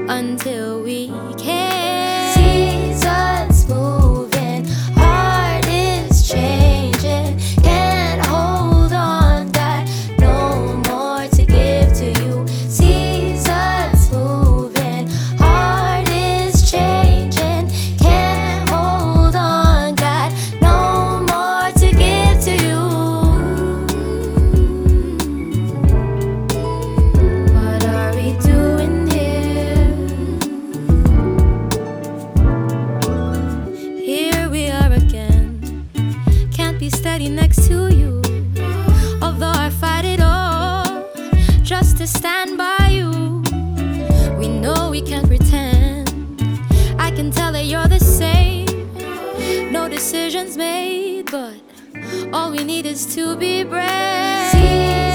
until we can. Seasons moving, heart is changing. Can't hold on, got no more to give to you. Seasons moving, heart is changing. Can't hold on, got no more to give to you. What are we doing here? Here we are again. Can't be steady next to you. Although I fight it all just to stand by you. We know we can't pretend. I can tell that you're the same. No decisions made, but all we need is to be brave.